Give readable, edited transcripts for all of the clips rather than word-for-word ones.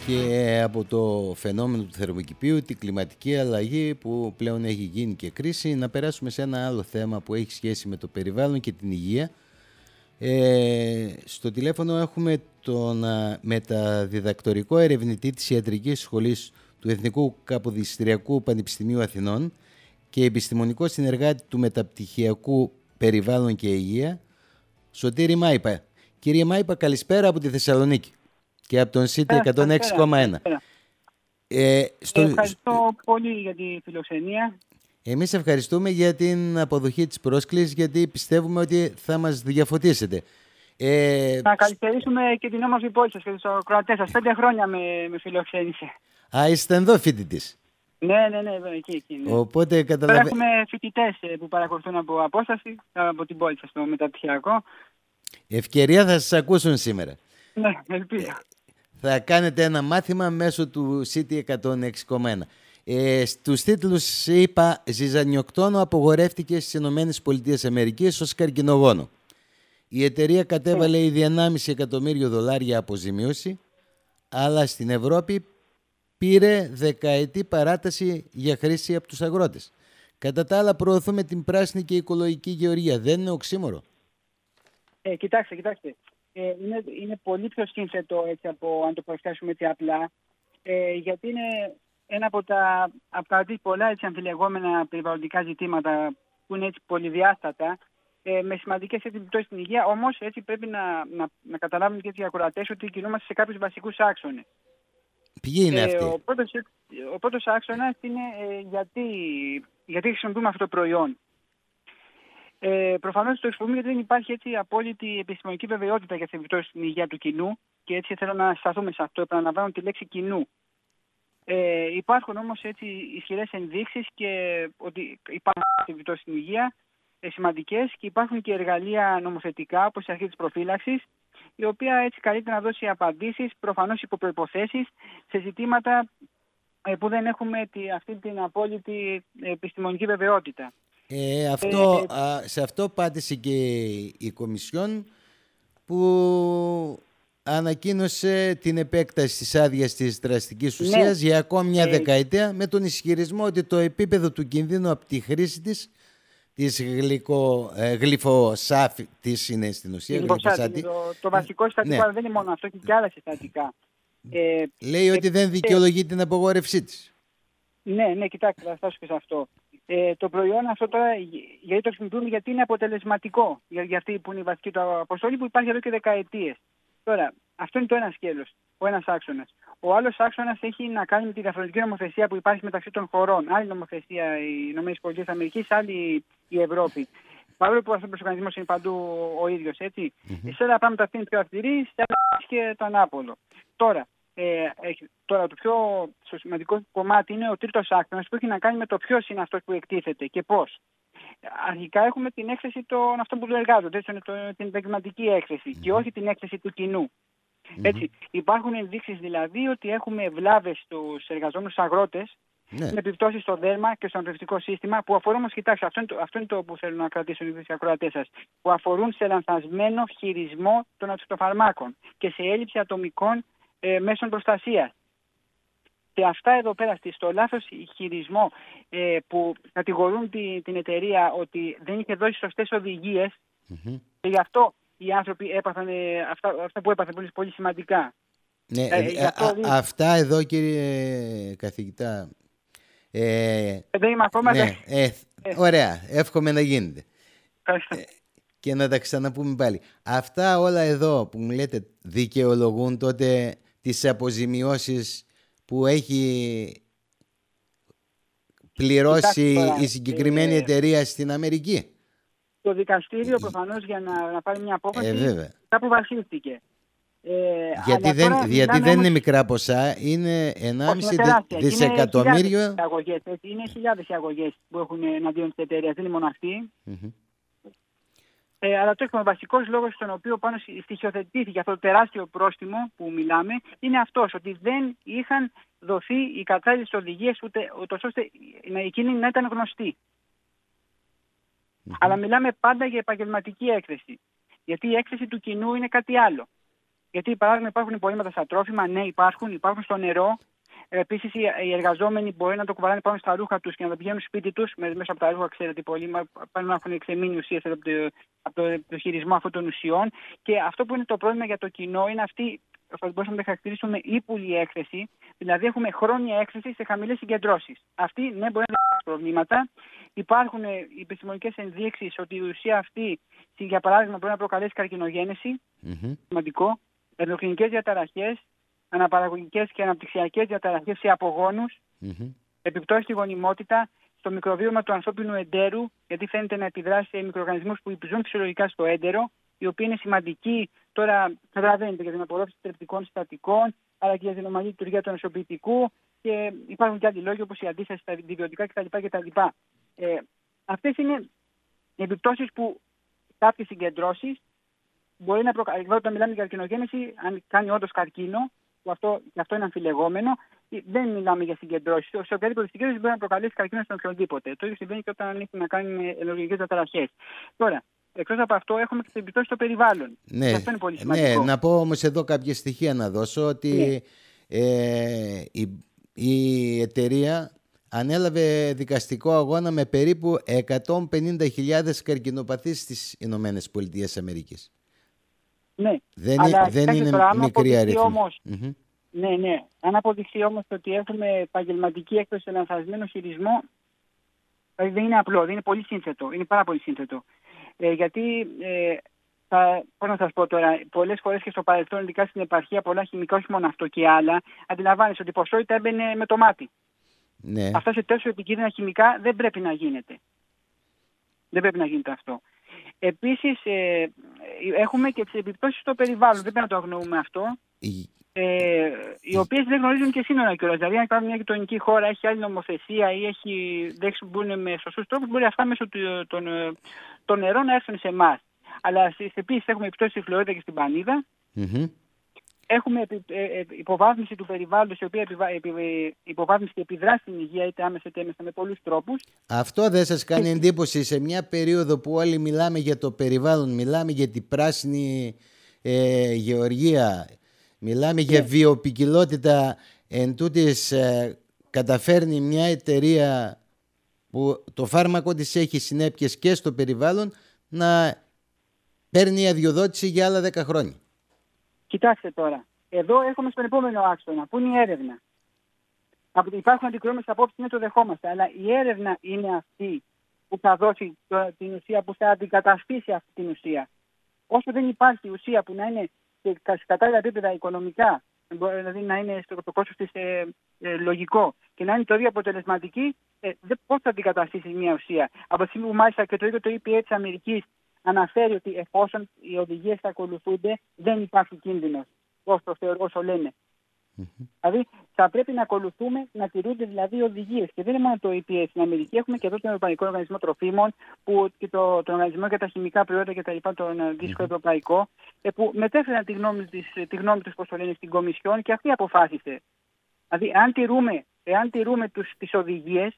και από το φαινόμενο του θερμοκηπίου, την κλιματική αλλαγή που πλέον έχει γίνει και κρίση, να περάσουμε σε ένα άλλο θέμα που έχει σχέση με το περιβάλλον και την υγεία. Στο τηλέφωνο έχουμε τον μεταδιδακτορικό ερευνητή της Ιατρικής Σχολής του Εθνικού Καποδιστριακού Πανεπιστημίου Αθηνών και επιστημονικό συνεργάτη του Μεταπτυχιακού Περιβάλλον και Υγεία, Σωτήρη Μάιπα. Κύριε Μάιπα, καλησπέρα από τη Θεσσαλονίκη και από τον City 106,1. Ευχαριστώ πολύ για τη φιλοξενία. Εμείς ευχαριστούμε για την αποδοχή της πρόσκλησης, γιατί πιστεύουμε ότι θα μας διαφωτίσετε. Να καλησπερίσουμε και την όμορφη πόλη σας και τους ακροατές σας. 5 χρόνια με φιλοξένησε. Είστε εδώ φοιτητής. Ναι, εκεί. Ναι. Οπότε Έχουμε φοιτητές που παρακολουθούν από απόσταση, από την πόλη σας, στο μεταπτυχιακό. Ευκαιρία θα σας ακούσουν σήμερα. Ναι, ελπίζω. Θα κάνετε ένα μάθημα μέσω του City 106,1. Στους τίτλους είπα, ζυζανιοκτόνο απογορεύτηκε στις ΗΠΑ ως καρκινογόνο. Η εταιρεία κατέβαλε ήδη $1,5 εκατομμύριο αποζημίωση, αλλά στην Ευρώπη πήρε δεκαετή παράταση για χρήση από τους αγρότες. Κατά τα άλλα, προωθούμε την πράσινη και οικολογική γεωργία. Δεν είναι οξύμορο? Κοιτάξτε. Είναι πολύ πιο σύνθετο έτσι, από αν το προσθέσουμε έτσι απλά, γιατί είναι ένα από τα πολλά έτσι, αμφιλεγόμενα περιβαλλοντικά ζητήματα που είναι έτσι, πολυδιάστατα, με σημαντικές επιπτώσεις στην υγεία. Όμως έτσι πρέπει να καταλάβουν και οι ακροατές ότι κινούμαστε σε κάποιους βασικούς άξονες. Ποιοι είναι αυτοί? Ο πρώτος άξονας είναι γιατί χρησιμοποιούμε αυτό το προϊόν. Προφανώς το χρησιμοποιούμε γιατί δεν υπάρχει έτσι απόλυτη επιστημονική βεβαιότητα για τις επιπτώσεις στην υγεία του κοινού, και έτσι θέλω να σταθούμε σε αυτό, επαναλαμβάνω τη λέξη κοινού. Υπάρχουν όμως έτσι ισχυρές ενδείξεις και ότι υπάρχουν επιπτώσεις στην υγεία σημαντικές, και υπάρχουν και εργαλεία νομοθετικά όπως η αρχή της προφύλαξης, η οποία έτσι καλείται να δώσει απαντήσεις, προφανώς υπό προϋποθέσεις, σε ζητήματα που δεν έχουμε αυτή την απόλυτη επιστημονική βεβαιότητα. Σε αυτό πάτησε και η Κομισιόν, που ανακοίνωσε την επέκταση της άδειας της δραστικής ουσίας για ακόμη μια δεκαετία, με τον ισχυρισμό ότι το επίπεδο του κινδύνου από τη χρήση της γλυφοσάφη της είναι στην ουσία. Το βασικό συστατικό, αλλά δεν είναι μόνο αυτό, έχει και άλλα συστατικά. Λέει ότι δεν δικαιολογεί την απογόρευσή της. Ναι, κοιτάξτε, θα φτάσω και σε αυτό. Το προϊόν αυτό τώρα, γιατί το χρησιμοποιούμε, γιατί είναι αποτελεσματικό για αυτή που είναι η βασική του αποστολή, που υπάρχει εδώ και δεκαετίες. Τώρα, αυτό είναι το ένα σκέλος, ο ένας άξονας. Ο άλλος άξονας έχει να κάνει με τη διαφορετική νομοθεσία που υπάρχει μεταξύ των χωρών. Άλλη νομοθεσία οι ΗΠΑ, άλλη η Ευρώπη. Παρόλο που αυτός ο οργανισμός είναι παντού ο ίδιος, έτσι. Σε άλλα πράγματα αυτή είναι πιο αυστηρή, σε άλλα και το ανάποδο. Τώρα, το πιο σημαντικό κομμάτι είναι ο τρίτος άξονας, που έχει να κάνει με το ποιος είναι αυτός που εκτίθεται και πώς. Αρχικά έχουμε την έκθεση των αυτών που το εργάζονται, την επαγγελματική έκθεση, και όχι την έκθεση του κοινού. Έτσι, υπάρχουν ενδείξεις δηλαδή ότι έχουμε βλάβες στους εργαζόμενους αγρότες, με επιπτώσεις στο δέρμα και στο αναπνευστικό σύστημα, που αφορούν όμως, κοιτάξτε, αυτό είναι το που θέλω να κρατήσω οι ακροατές σας, που αφορούν σε λανθασμένο χειρισμό των ατοξοφαρμάκων και σε έλλειψη ατομικών μέσων προστασίας. Και αυτά εδώ πέρα στο λάθος χειρισμό, που κατηγορούν την εταιρεία ότι δεν είχε δώσει σωστές οδηγίες, και γι' αυτό οι άνθρωποι έπαθαν αυτά που έπαθαν πολύ σημαντικά. Ναι, αυτά εδώ, κύριε καθηγητά, δεν είμαι ακόμα. ωραία, εύχομαι να γίνεται και να τα ξαναπούμε πάλι. Αυτά όλα εδώ που μου λέτε δικαιολογούν τότε τις αποζημιώσεις που έχει πληρώσει η συγκεκριμένη εταιρεία στην Αμερική? Το δικαστήριο προφανώς για να πάρει μια απόφαση κάπου βασίστηκε. Γιατί δεν είναι μικρά ποσά, είναι 1,5 δισεκατομμύριο. Είναι χιλιάδες οι αγωγές που έχουν εναντίον της εταιρείας, δεν είναι μόνο αυτή. Αλλά το έχουμε βασικός λόγος στον οποίο πάνω στοιχειοθετήθηκε αυτό το τεράστιο πρόστιμο που μιλάμε, είναι αυτός, ότι δεν είχαν δοθεί οι κατάλληλες οδηγίες, ούτως ώστε εκείνη να ήταν γνωστή. Αλλά μιλάμε πάντα για επαγγελματική έκθεση, γιατί η έκθεση του κοινού είναι κάτι άλλο. Γιατί, παράδειγμα, υπάρχουν υπολείμματα στα τρόφιμα, ναι, υπάρχουν στο νερό. Επίσης, οι εργαζόμενοι μπορεί να το κουβαλάνε πάνω στα ρούχα τους και να το πηγαίνουν σπίτι τους μέσα από τα ρούχα. Ξέρετε, πολλοί πάνε να έχουν εξεμείνει ουσίες από το χειρισμό αυτών των ουσιών. Και αυτό που είναι το πρόβλημα για το κοινό είναι αυτή, θα μπορούσαμε να τη χαρακτηρίσουμε ύπουλη έκθεση. Δηλαδή, έχουμε χρόνια έκθεση σε χαμηλές συγκεντρώσεις. Αυτή, ναι, μπορεί να έχει προβλήματα. Υπάρχουν επιστημονικές ενδείξεις ότι η ουσία αυτή, για παράδειγμα, μπορεί να προκαλέσει καρκινογένεση. Σημαντικό. Ενδοκρινικές διαταραχές, αναπαραγωγικές και αναπτυξιακές διαταραχές σε απογόνους, επιπτώσεις στη γονιμότητα, στο μικροβίωμα του ανθρώπινου εντέρου, γιατί φαίνεται να επιδράσει σε μικροοργανισμούς που ζουν φυσιολογικά στο έντερο, οι οποίοι είναι σημαντικοί, τώρα καταλαβαίνετε, για την απορρόφηση θρεπτικών συστατικών, αλλά και για την ομαλή λειτουργία του νοσοποιητικού, και υπάρχουν και άλλοι λόγοι όπως η αντίσταση στα αντιβιωτικά κτλ. Αυτές είναι οι επιπτώσεις που κάποιες συγκεντρώσεις μπορεί να προκαλέσει. Όταν μιλάμε για καρκινογένεση, αν κάνει όντως καρκίνο, που αυτό είναι αμφιλεγόμενο, δεν μιλάμε για συγκεντρώσεις. Σε οποιαδήποτε συγκέντρωση μπορεί να προκαλέσει καρκίνο στον οποιοδήποτε. Το ίδιο συμβαίνει και όταν έχει να κάνει με ενεργειακές διαταραχές. Τώρα, εκτός από αυτό, έχουμε και τις επιπτώσεις στο περιβάλλον. Ναι, αυτό είναι πολύ σημαντικό. Ναι, να πω όμως εδώ κάποια στοιχεία να δώσω, ότι η εταιρεία ανέλαβε δικαστικό αγώνα με περίπου 150.000 καρκινοπαθείς στις Ηνωμένες Πολιτείες Αμερικής. Ναι, δεν είναι μικρή αριθμή. Ναι. Αν αποδειχθεί όμως ότι έχουμε επαγγελματική έκδοση σε λανθασμένο χειρισμό, δεν είναι απλό, δεν είναι πολύ σύνθετο. Είναι πάρα πολύ σύνθετο. Γιατί, πώς να σας πω τώρα, πολλές φορές και στο παρελθόν, ειδικά στην επαρχία, πολλά χημικά, όχι μόνο αυτό και άλλα, αντιλαμβάνεσαι ότι η ποσότητα έμπαινε με το μάτι. Ναι. Αυτά σε τόσο επικίνδυνα χημικά δεν πρέπει να γίνεται. Δεν πρέπει να γίνεται αυτό. Επίσης, έχουμε και τις επιπτώσεις στο περιβάλλον. Δεν πρέπει να το αγνοούμε αυτό. Οι οποίες δεν γνωρίζουν και σύνορα κιόλας. Δηλαδή, αν υπάρχει μια γειτονική χώρα, έχει άλλη νομοθεσία ή δεν χρησιμοποιούν με σωστούς τρόπους, μπορεί αυτά μέσω των νερών να έρθουν σε εμάς. Αλλά επίσης έχουμε επιπτώσεις στη Φλωρίδα και στην Πανίδα. Έχουμε υποβάθμιση του περιβάλλοντος, η οποία υποβάθμιση επιδράσει στην υγεία, είτε άμεσα είτε έμεσα, με πολλούς τρόπους. Αυτό δεν σας κάνει εντύπωση σε μια περίοδο που όλοι μιλάμε για το περιβάλλον, μιλάμε για την πράσινη γεωργία, μιλάμε για βιοποικιλότητα, εν τούτης καταφέρνει μια εταιρεία που το φάρμακο της έχει συνέπειες και στο περιβάλλον να παίρνει αδειοδότηση για άλλα 10 χρόνια. Κοιτάξτε τώρα, εδώ έχουμε στον επόμενο άξονα, που είναι η έρευνα. Υπάρχουν αντικρουόμενες απόψεις, είναι το δεχόμαστε, αλλά η έρευνα είναι αυτή που θα δώσει την ουσία, που θα αντικαταστήσει αυτή την ουσία. Όσο δεν υπάρχει ουσία που να είναι σε κατάλληλα επίπεδα οικονομικά, δηλαδή να είναι στο κόστος της λογικό και να είναι το ίδιο αποτελεσματική, πώς θα αντικαταστήσει μια ουσία. Από τη στιγμή που μάλιστα και το ίδιο το EPA της Αμερικής αναφέρει ότι εφόσον οι οδηγίες θα ακολουθούνται, δεν υπάρχει κίνδυνος, όσο λένε. Δηλαδή, θα πρέπει να ακολουθούμε, να τηρούνται δηλαδή οι οδηγίες. Και δεν είναι μόνο το EPA στην Αμερική, έχουμε και εδώ τον Ευρωπαϊκό Οργανισμό Τροφίμων, και τον Οργανισμό για τα Χημικά Προϊόντα κτλ., τον Αντίστοιχο Ευρωπαϊκό, που μετέφεραν τη γνώμη τους, πώς το λένε, στην Κομισιόν, και αυτή αποφάσισε. Δηλαδή, εάν τηρούμε τις οδηγίες,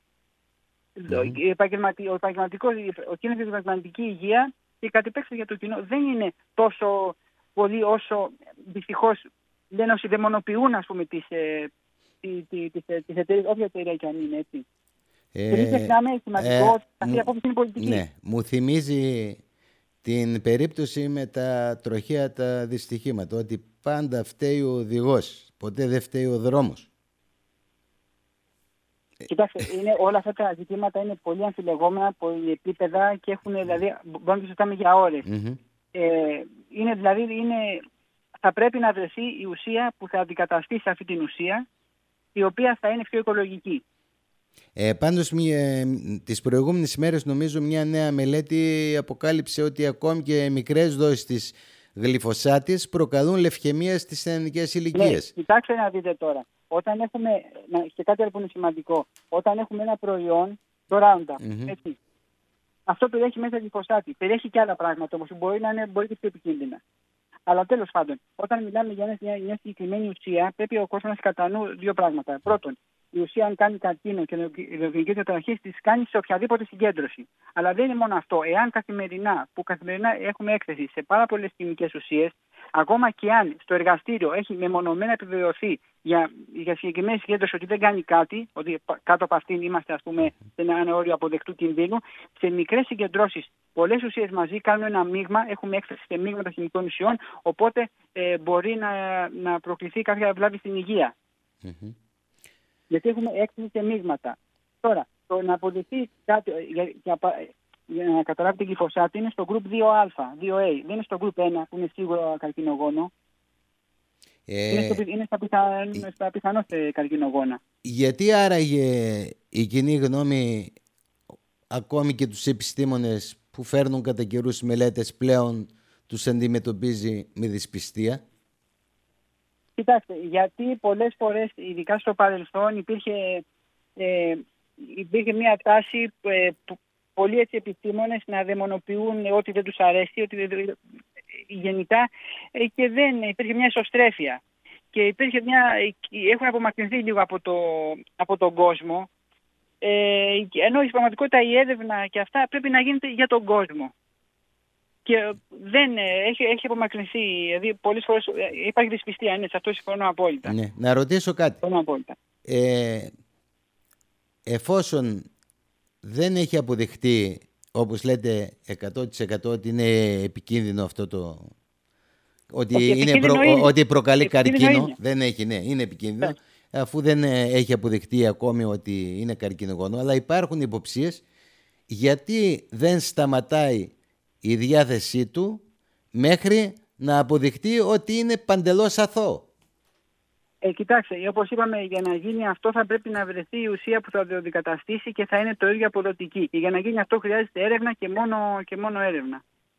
ο κίνδυνος για την επαγγελματική υγεία και κατ' επέκταση για το κοινό δεν είναι τόσο πολύ όσο δυστυχώς λένε όσοι δαιμονοποιούν, ας πούμε, τις εταιρείες, όποια εταιρεία και αν είναι, έτσι. Και μην ξεχνάμε, σημαντικό, αυτή η απόφαση είναι πολιτική. Ναι, μου θυμίζει την περίπτωση με τα τροχαία τα δυστυχήματα, ότι πάντα φταίει ο οδηγός, ποτέ δεν φταίει ο δρόμος. Κοιτάξτε, όλα αυτά τα ζητήματα είναι πολύ αμφιλεγόμενα, πολυεπίπεδα και έχουν, δηλαδή, μπορούμε να το συζητάμε για ώρες. Θα πρέπει να βρεθεί η ουσία που θα αντικαταστήσει αυτή την ουσία, η οποία θα είναι πιο οικολογική. Πάντως, τις προηγούμενες ημέρες, νομίζω, μια νέα μελέτη αποκάλυψε ότι ακόμη και μικρές δόσεις της γλυφοσάτης προκαλούν λευκαιμία στις νεανικές ηλικίες. Ναι, κοιτάξτε να δείτε τώρα. Όταν έχουμε, και κάτι άλλο που είναι σημαντικό, όταν έχουμε ένα προϊόν, το Roundup, έτσι, αυτό περιέχει μέσα γλυφοσάτη. Περιέχει και άλλα πράγματα όμως, μπορεί και πιο επικίνδυνα. Αλλά τέλος πάντων, όταν μιλάμε για μια συγκεκριμένη ουσία, πρέπει ο κόσμος να έχει κατά νου δύο πράγματα. Πρώτον, η ουσία, αν κάνει καρκίνο και ενδοκρινικές διαταραχές, τις κάνει σε οποιαδήποτε συγκέντρωση. Αλλά δεν είναι μόνο αυτό. Εάν καθημερινά έχουμε έκθεση σε πάρα πολλές χημικές ουσίες, ακόμα και αν στο εργαστήριο έχει μεμονωμένα επιβεβαιωθεί για συγκεκριμένη συγκέντρωση ότι δεν κάνει κάτι, ότι κάτω από αυτήν είμαστε, ας πούμε, σε ένα όριο αποδεκτού κινδύνου, σε μικρές συγκεντρώσεις πολλές ουσίες μαζί κάνουν ένα μείγμα, έχουμε έκθεση σε μείγματα χημικών ουσιών, οπότε μπορεί να προκληθεί κάποια βλάβη στην υγεία. Γιατί έχουμε έκθεση σε μείγματα. Τώρα, το να αποδειχθεί κάτι για να καταλάβετε, η γλυφοσάτη είναι στο group 2α, 2A, δεν είναι στο group 1 που είναι σίγουρο καρκινογόνο. Είναι στα πιθανώς καρκινογόνα. Γιατί άραγε η κοινή γνώμη, ακόμη και τους επιστήμονες που φέρνουν κατά καιρούς μελέτες, πλέον τους αντιμετωπίζει με δυσπιστία? Κοιτάξτε, γιατί πολλές φορές, ειδικά στο παρελθόν, υπήρχε μια τάση πολλοί έτσι επιστήμονες να δαιμονοποιούν ό,τι δεν τους αρέσει, γενικά, και δεν υπήρχε μια ισοστρέφεια. Και έχουν απομακρυνθεί λίγο από τον κόσμο, ενώ στην πραγματικότητα η έρευνα και αυτά πρέπει να γίνεται για τον κόσμο. Και δεν έχει απομακρυνθεί, δηλαδή πολλές φορές υπάρχει δυσπιστία, σε αυτό συμφωνώ απόλυτα. Ναι. Να ρωτήσω κάτι. Συμφωνώ απόλυτα. Εφόσον δεν έχει αποδειχτεί, όπως λέτε, 100% ότι είναι επικίνδυνο αυτό ότι προκαλεί καρκίνο, δεν έχει, ναι, είναι επικίνδυνο, αφού δεν έχει αποδειχτεί ακόμη ότι είναι καρκινογόνο, αλλά υπάρχουν υποψίες, γιατί δεν σταματάει η διάθεσή του μέχρι να αποδειχτεί ότι είναι παντελώς αθώο? Κοιτάξτε, όπως είπαμε, για να γίνει αυτό θα πρέπει να βρεθεί η ουσία που θα το αντικαταστήσει και θα είναι το ίδιο αποδοτική. Και για να γίνει αυτό χρειάζεται έρευνα και μόνο έρευνα.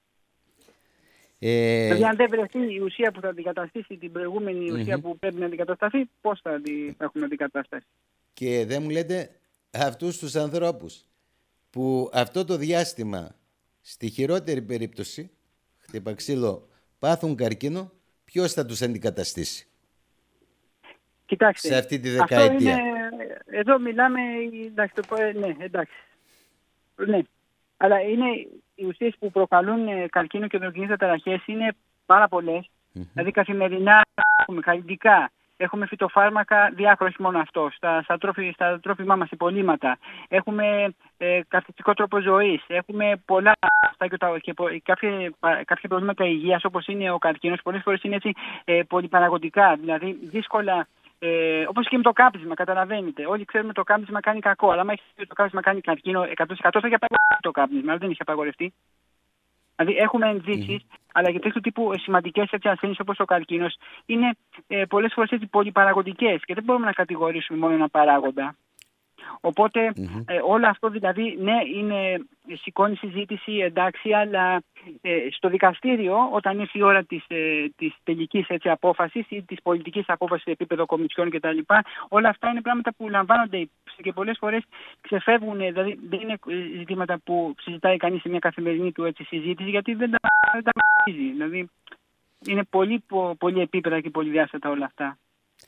Δηλαδή, αν δεν βρεθεί η ουσία που θα αντικαταστήσει την προηγούμενη ουσία που πρέπει να αντικατασταθεί, πώς θα έχουμε αντικατάσταση? Και δεν μου λέτε αυτούς τους ανθρώπους που αυτό το διάστημα, στη χειρότερη περίπτωση, χτύπα ξύλο, πάθουν καρκίνο, ποιος θα τους αντικαταστήσει? Κοιτάξτε, σε αυτή τη δεκαετία. Εδώ μιλάμε, εντάξει. Ναι. Αλλά οι ουσίες που προκαλούν καρκίνο και ενδοκρινικές διαταραχές είναι πάρα πολλές. Δηλαδή καθημερινά έχουμε καλλιτικά, έχουμε φυτοφάρμακα διάφορα, όχι μόνο αυτό, στα τρόφιμά μας, υπολείμματα. Έχουμε καθιστικό τρόπο ζωής, έχουμε πολλά και κάποια προβλήματα υγείας, όπως είναι ο καρκίνος. Πολλές φορές είναι έτσι πολυπαραγωγικά, δηλαδή δύσκολα. Όπως και με το κάπνισμα, καταλαβαίνετε. Όλοι ξέρουμε ότι το κάπνισμα κάνει κακό. Αλλά άμα έχει το κάπνισμα κάνει καρκίνο 100%, θα έχει απαγορευτεί το κάπνισμα. Αλλά δεν έχει απαγορευτεί. Δηλαδή έχουμε ενδείξεις, αλλά για τέτοιου τύπου σημαντικές ασθένειες όπως ο καρκίνος είναι πολλές φορές έτσι πολυπαραγωγικές και δεν μπορούμε να κατηγορήσουμε μόνο ένα παράγοντα. Οπότε όλο αυτό δηλαδή, ναι, σηκώνει συζήτηση, εντάξει, αλλά στο δικαστήριο, όταν ήρθε η ώρα της τελικής απόφασης ή της πολιτικής απόφασης σε επίπεδο κομισιών κτλ., όλα αυτά είναι πράγματα που λαμβάνονται και πολλές φορές ξεφεύγουν, δηλαδή δεν είναι ζητήματα που συζητάει κανείς σε μια καθημερινή του συζήτηση, γιατί δεν τα γνωρίζει. Δηλαδή είναι πολύ επίπεδα και πολυδιάστατα όλα αυτά.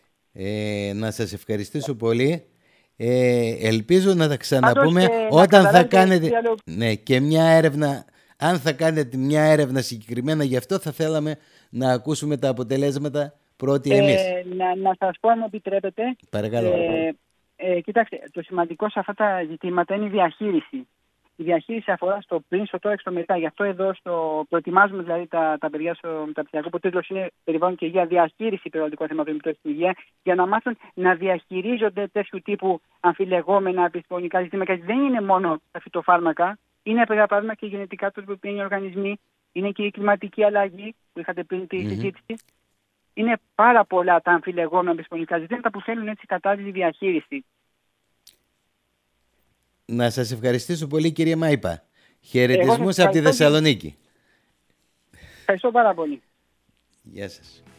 Να σας ευχαριστήσω πολύ. Ελπίζω να τα ξαναπούμε όταν θα κάνετε και μια έρευνα. Αν θα κάνετε μια έρευνα συγκεκριμένα γι' αυτό, θα θέλαμε να ακούσουμε τα αποτελέσματα πρώτοι εμείς. Να σας πω, αν επιτρέπετε. Παρακαλώ. Κοιτάξτε, το σημαντικό σε αυτά τα ζητήματα είναι η διαχείριση. Η διαχείριση αφορά στο πριν, στο τώρα και στο μετά. Γι' αυτό εδώ προετοιμάζουμε δηλαδή τα παιδιά στο μεταπτυχιακό, που τίτλος είναι Περιβάλλον και Υγεία, διαχείριση περιβαλλοντικών θεμάτων στην υγεία, για να μάθουν να διαχειρίζονται τέτοιου τύπου αμφιλεγόμενα επιστημονικά ζητήματα. Γιατί δεν είναι μόνο τα φυτοφάρμακα, είναι για παράδειγμα και οι γενετικά τροποποιημένοι οργανισμοί, είναι και η κλιματική αλλαγή που είχατε πριν τη συζήτηση. Είναι πάρα πολλά τα αμφιλεγόμενα επιστημονικά ζητήματα που θέλουν έτσι κατάλληλη διαχείριση. Να σας ευχαριστήσω πολύ, κύριε Μάιπα. Χαιρετισμούς από τη Θεσσαλονίκη. Ευχαριστώ πάρα πολύ. Γεια σας.